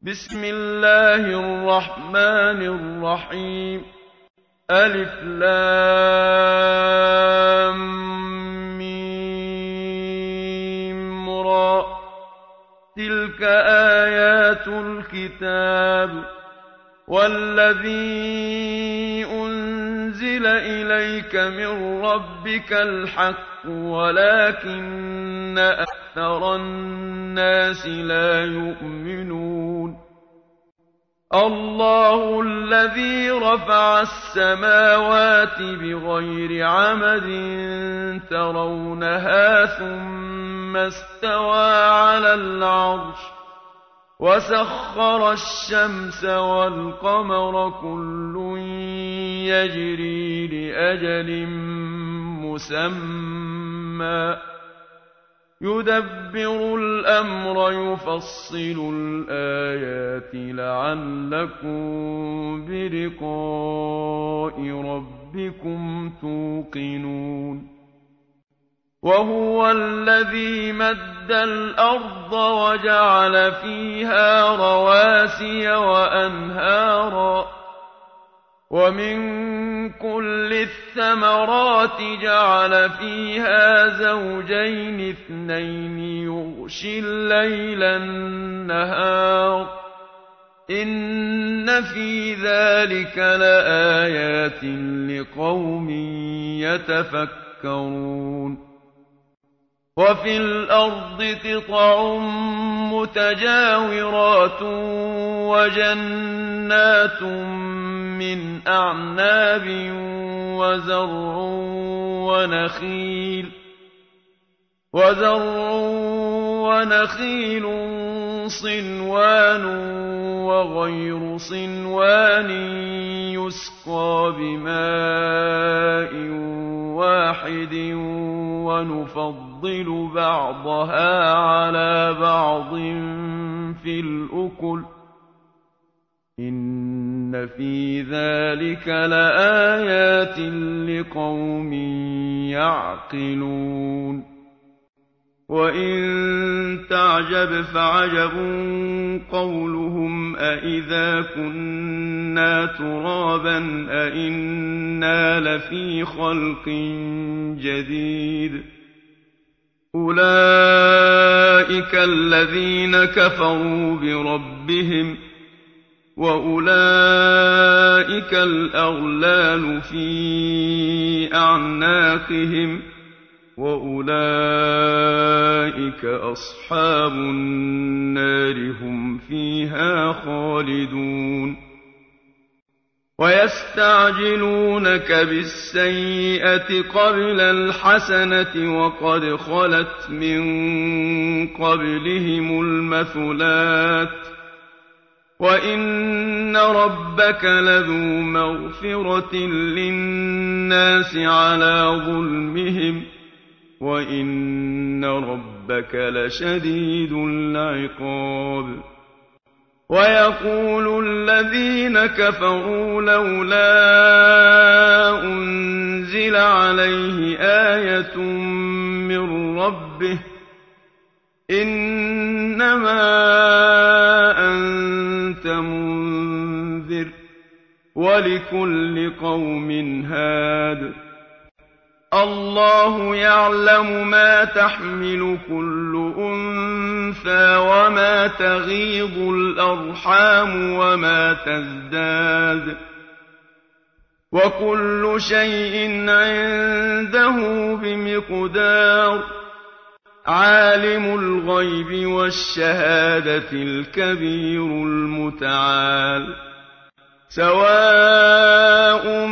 بسم الله الرحمن الرحيم. ألف لام ميم را. تلك آيات الكتاب والذي أنزل إليك من ربك الحق ولكن أكثر الناس لا يؤمنون. الله الذي رفع السماوات بغير عمد ترونها ثم استوى على العرش وسخر الشمس والقمر كل يجري لأجل مسمى يدبر الأمر يفصل الآيات لعلكم بلقاء ربكم توقنون. وهو الذي مد الأرض وجعل فيها رواسي وأنهارا ومن كل الثمرات جعل فيها زوجين اثنين يغشي الليل النهار إن في ذلك لآيات لقوم يتفكرون. وفي الأرض قطع متجاورات وجنات من أعناب وزرع ونخيل صنوان وغير صنوان يسقى بماء واحد ونفضل بعضها على بعض في الأكل إن في ذلك لآيات لقوم يعقلون. وإن تعجب فعجب قولهم أإذا كنا ترابا أإنا لفي خلق جديد. أولئك الذين كفروا بربهم وأولئك الأغلال في أعناقهم وأولئك أصحاب النار هم فيها خالدون. ويستعجلونك بالسيئة قبل الحسنة وقد خلت من قبلهم المثلات وإن ربك لذو مغفرة للناس على ظلمهم وإن ربك لشديد العقاب. ويقول الذين كفروا لولا أنزل عليه آية من ربه إنما أنت منذر ولكل قوم هاد. الله يعلم ما تحمل كل أنثى وما تغيض الأرحام وما تزداد وكل شيء عنده بمقدار. عالم الغيب والشهادة الكبير المتعال. سواء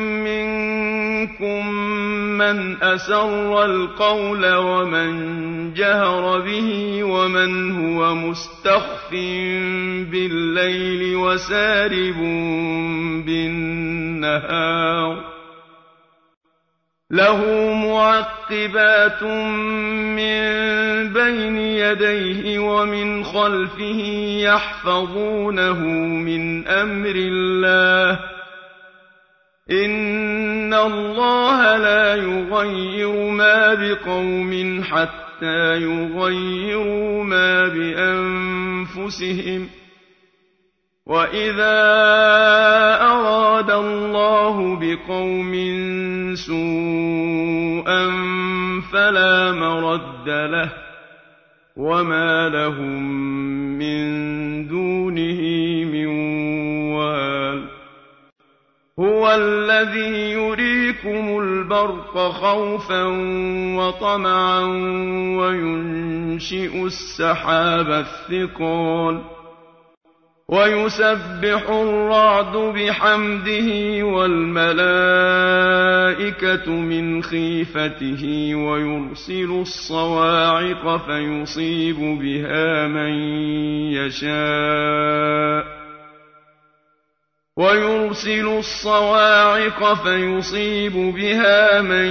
منكم من أسر القول ومن جهر به ومن هو مستخف بالليل وسارب بالنهار. له معقبات من بين يديه ومن خلفه يحفظونه من أمر الله. إن الله لا يغير ما بقوم حتى يغيروا ما بأنفسهم وَإِذَا أَرَادَ اللَّهُ بِقَوْمٍ سُوءًا فَلَا مَرَدَّ لَهُ ۚ وَمَا لَهُم مِّن دُونِهِ مِن وَالٍ هُوَ الَّذِي يُرِيكُمُ الْبَرْقَ خَوْفًا وَطَمَعًا وَيُنشِئُ السَّحَابَ الثِّقَالَ وَيُسَبِّحُ الرَّعْدُ بِحَمْدِهِ وَالْمَلَائِكَةُ مِنْ خِيفَتِهِ وَيُرْسِلُ الصَّوَاعِقَ فَيُصِيبُ بِهَا مَن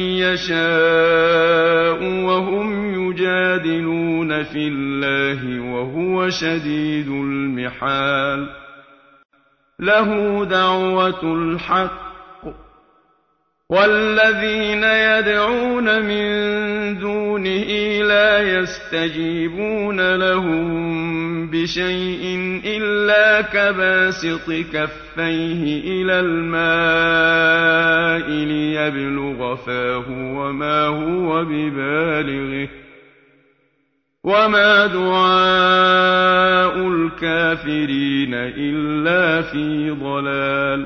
يَشَاءُ وَهُمْ يُجَادِلُونَ فِي اللَّهِ وَهُوَ شَدِيدُ الْمِحَالِ لَهُ دَعْوَةُ الْحَقِّ ۖ وَالَّذِينَ يَدْعُونَ مِن دُونِهِ لَا يَسْتَجِيبُونَ لَهُم بِشَيْءٍ إِلَّا كَبَاسِطِ كَفَّيْهِ إِلَى الْمَاءِ لِيَبْلُغَ فَاهُ وَمَا هُوَ بِبَالِغِهِ ۚ وَمَا دُعَاءُ الْكَافِرِينَ إِلَّا فِي ضَلَالٍ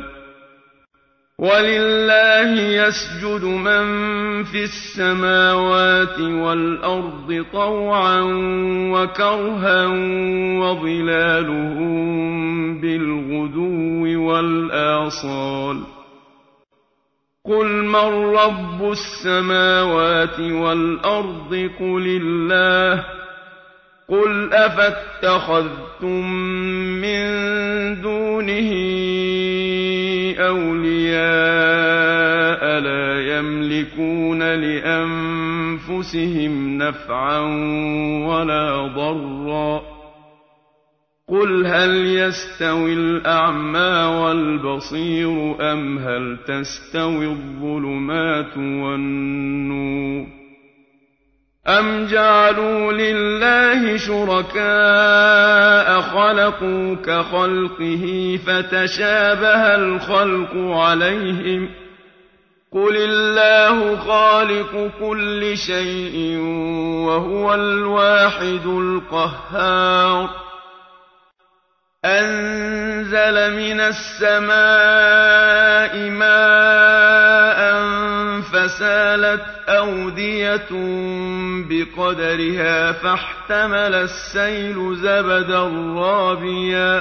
وَلِلَّهِ يَسْجُدُ مَن فِي السَّمَاوَاتِ وَالْأَرْضِ طَوْعًا وَكَرْهًا وَظِلَالُهُم بِالْغُدُوِّ وَالْآصَالِ قُلْ مَن رَّبُّ السَّمَاوَاتِ وَالْأَرْضِ قُلِ اللَّهُ ۚ قُلْ أَفَاتَّخَذْتُم مِّن دُونِهِ أَوْلِيَاءَ لَا يَمْلِكُونَ لِأَنفُسِهِمْ نَفْعًا وَلَا ضَرًّا ۚ قُلْ هَلْ يَسْتَوِي الْأَعْمَىٰ وَالْبَصِيرُ أَمْ هَلْ تَسْتَوِي الظُّلُمَاتُ وَالنُّورُ أَمْ جَعَلُوا لِلَّهِ شُرَكَاءَ خَلَقُوا كَخَلْقِهِ فَتَشَابَهَ الْخَلْقُ عَلَيْهِمْ ۚ قُلِ اللَّهُ خَالِقُ كُلِّ شَيْءٍ وَهُوَ الْوَاحِدُ الْقَهَّارُ أَنزَلَ مِنَ السَّمَاءِ مَاءً فَسَالَتْ أَوْدِيَةٌ بِقَدَرِهَا فَاحْتَمَلَ السَّيْلُ زَبَدًا رَّابِيًا ۚ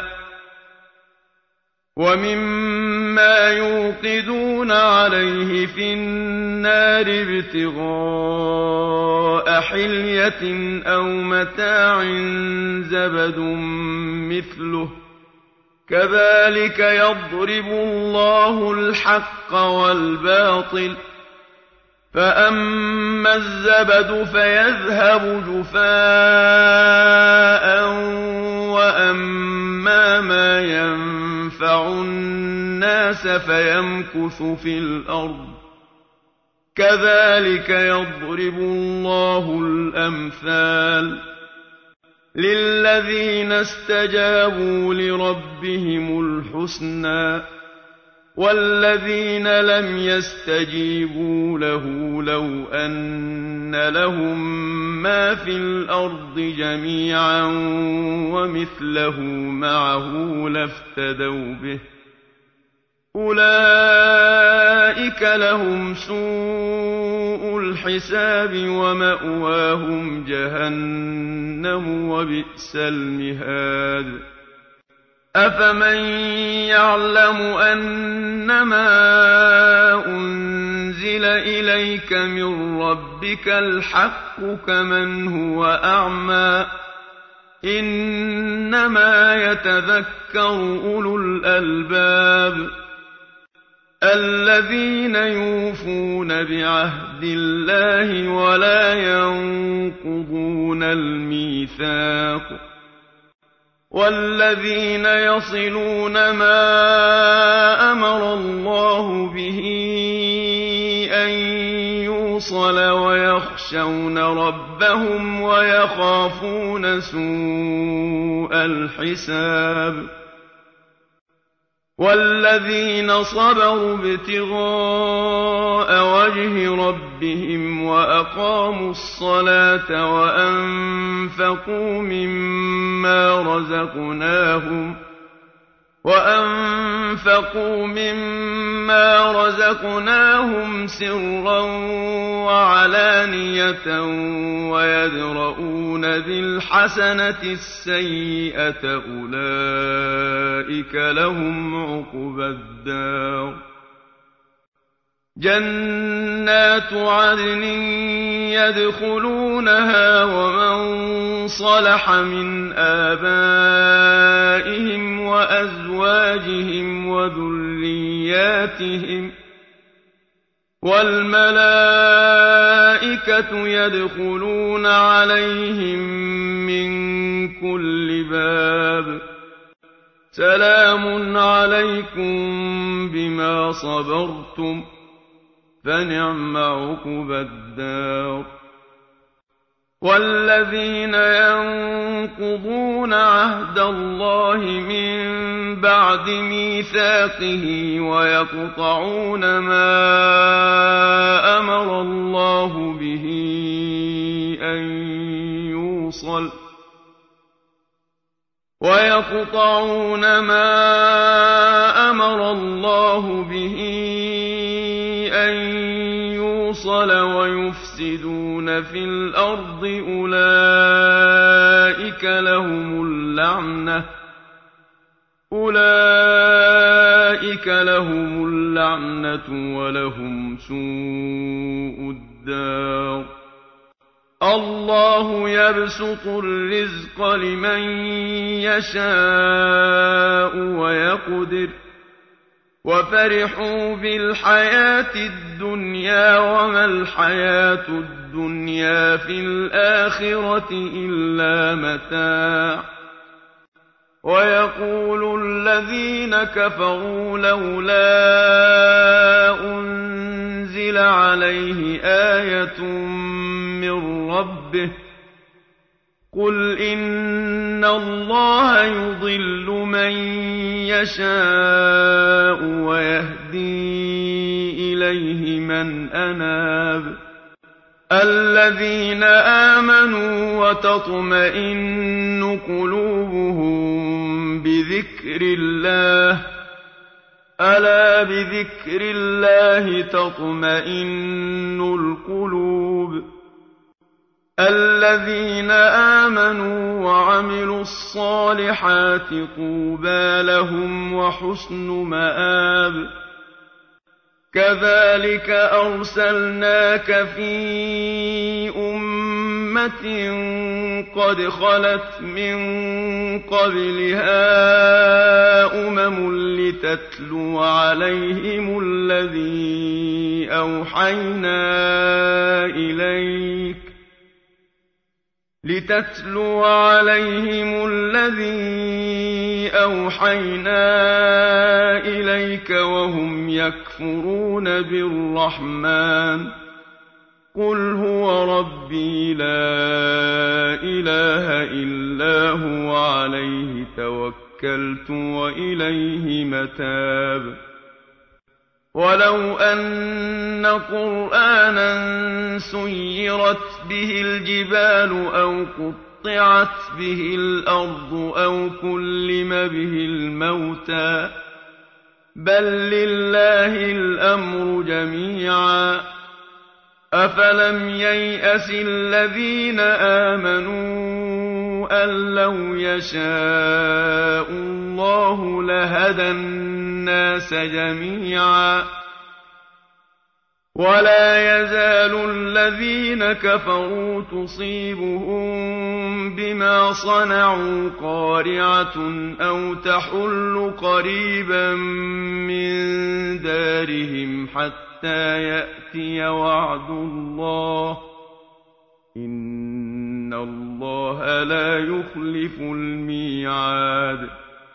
وَمِمَّا يُوقِدُونَ عَلَيْهِ فِي النَّارِ ابْتِغَاءَ حِلْيَةٍ أَوْ مَتَاعٍ زَبَدٌ مِّثْلُهُ ۚ كَذَٰلِكَ يَضْرِبُ اللَّهُ الْحَقَّ وَالْبَاطِلَ ۚ فَأَمَّا الزَّبَدُ فَيَذْهَبُ جُفَاءً ۖ وَأَمَّا مَا يَنفَعُ النَّاسَ فَيَمْكُثُ فِي الْأَرْضِ ۚ كَذَٰلِكَ يَضْرِبُ اللَّهُ الْأَمْثَالَ لِلَّذِينَ اسْتَجَابُوا لِرَبِّهِمُ الْحُسْنَىٰ ۚ وَالَّذِينَ لَمْ يَسْتَجِيبُوا لَهُ لَوْ أَنَّ لَهُم مَّا فِي الْأَرْضِ جَمِيعًا وَمِثْلَهُ مَعَهُ لَافْتَدَوْا بِهِ ۚ أُولَٰئِكَ لَهُمْ سُوءُ الْحِسَابِ وَمَأْوَاهُمْ جَهَنَّمُ ۖ وَبِئْسَ الْمِهَادُ أَفَمَن يَعْلَمُ أَنَّمَا أُنزِلَ إِلَيْكَ مِن رَّبِّكَ الْحَقُّ كَمَنْ هُوَ أَعْمَىٰ ۚ إِنَّمَا يَتَذَكَّرُ أُولُو الْأَلْبَابِ الَّذِينَ يُوفُونَ بِعَهْدِ اللَّهِ وَلَا يَنقُضُونَ الْمِيثَاقَ وَالَّذِينَ يَصِلُونَ مَا أَمَرَ اللَّهُ بِهِ أَن يُوصَلَ وَيَخْشَوْنَ رَبَّهُمْ وَيَخَافُونَ سُوءَ الْحِسَابِ والذين صبروا ابتغاء وجه ربهم وأقاموا الصلاة وأنفقوا مما رزقناهم سرا وعلانية ويدرؤون بالحسنة السيئة أولئك لهم عقبى الدار جنات عدن يدخلونها ومن صلح من آبائهم وأزواجهم وذرياتهم والملائكة يدخلون عليهم من كل باب سلام عليكم بما صبرتم فنعم عقبى الدار والذين ينقضون عهد الله من بعد ميثاقه ويقطعون ما أمر الله به أن يوصل ويفسدون في الأرض أولئك لهم اللعنة ولهم سوء الدار الله يبسط الرزق لمن يشاء ويقدر وفرحوا بالحياة الدنيا وما الحياة الدنيا في الآخرة إلا متاع ويقول الذين كفروا لولا أنزل عليه آية من ربه قل إن الله يضل من يشاء ويهدي إليه من أناب الذين آمنوا وتطمئن قلوبهم بذكر الله ألا بذكر الله تطمئن القلوب الذين آمنوا وعملوا الصالحات طوبى لهم وحسن مآب كذلك أرسلناك في أمة قد خلت من قبلها لتتلو عليهم الذي أوحينا إليك وهم يكفرون بالرحمن قل هو ربي لا إله إلا هو عليه توكلت وإليه متاب ولو أن قرآنا سيرت به الجبال أو قطعت به الأرض أو كلم به الموتى بل لله الأمر جميعا أفلم ييأس الذين آمنوا أن لو يشاء الله لهدى الناس جميعا ولا يزال الذين كفروا تصيبهم بما صنعوا قارعة أو تحل قريبا من دارهم حتى يأتي وعد الله إن الله لا يخلف الميعاد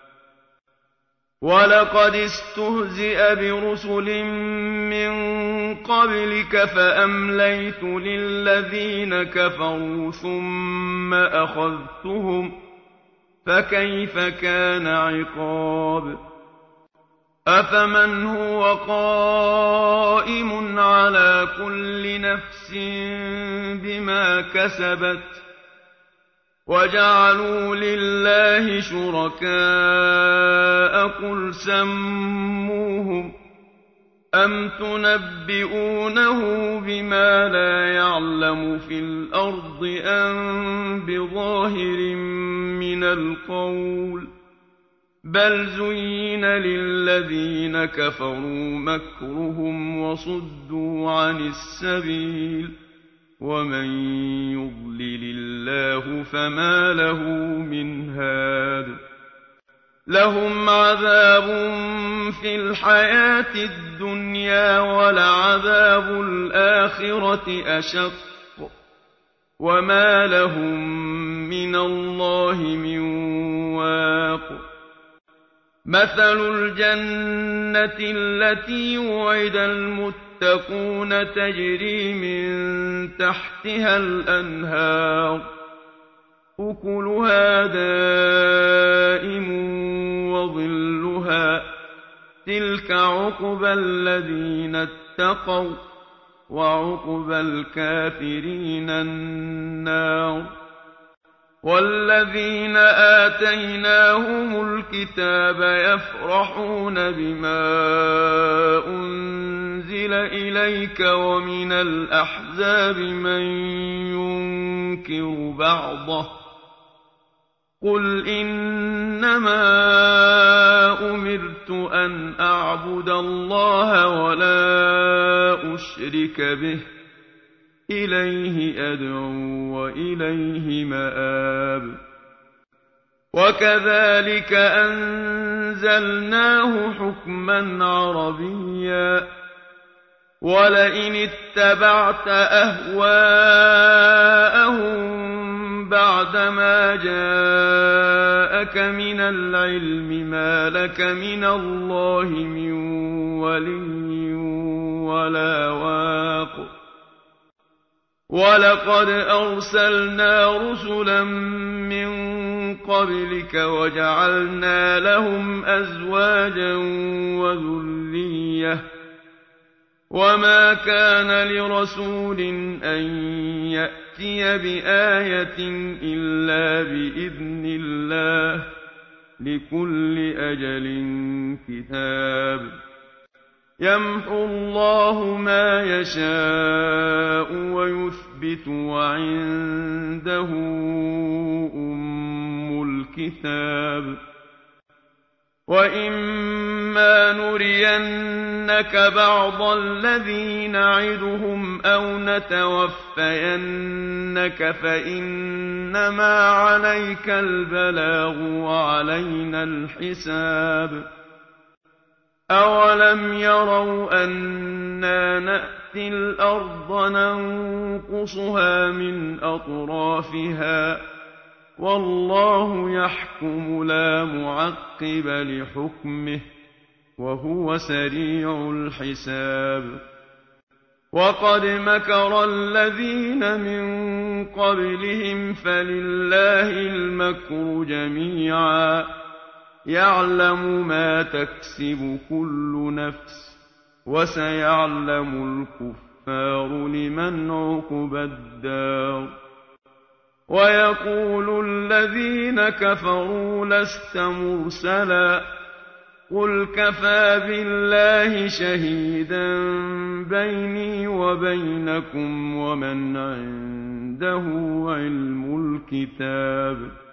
ولقد استهزئ برسل من قبلك فأمليت للذين كفروا ثم أخذتهم فكيف كان عقاب أفمن هو قائم على كل نفس بما كسبت وجعلوا لله شركاء قل سموهم أم تنبئونه بما لا يعلم في الأرض أم بظاهر من القول بل زين للذين كفروا مكرهم وصدوا عن السبيل ومن يضلل الله فما له من هاد لهم عذاب في الحياة الدنيا ولعذاب الآخرة أشق وما لهم من الله من واق مثل الجنة التي وعد المتقون تجري من تحتها الأنهار أكلها دائم وظلها تلك عقبى الذين اتقوا وعقبى الكافرين النار والذين آتيناهم الكتاب يفرحون بما أنزل إليك ومن الأحزاب من ينكر بعضه قل إنما أمرت أن أعبد الله ولا أشرك به إليه أدعو وإليه مآب وكذلك أنزلناه حكما عربيا ولئن اتبعت أهواءهم بعدما جاءك من العلم ما لك من الله من ولي ولا واق ولقد أرسلنا رسلا من قبلك وجعلنا لهم أزواجا وذرية وما كان لرسول أن يأتي بآية إلا بإذن الله لكل أجل كتاب يمحو الله ما يشاء ويثبت وعنده أم الكتاب وإما نرينك بعض الذي نعدهم أو نتوفينك فإنما عليك البلاغ وعلينا الحساب أولم يروا أنا نأتي الأرض ننقصها من أطرافها والله يحكم لا معقب لحكمه وهو سريع الحساب وقد مكر الذين من قبلهم فلله المكر جميعا يعلم ما تكسب كل نفس وسيعلم الكفار لمن عقبى الدار ويقول الذين كفروا لست مرسلا قل كفى بالله شهيدا بيني وبينكم ومن عنده علم الكتاب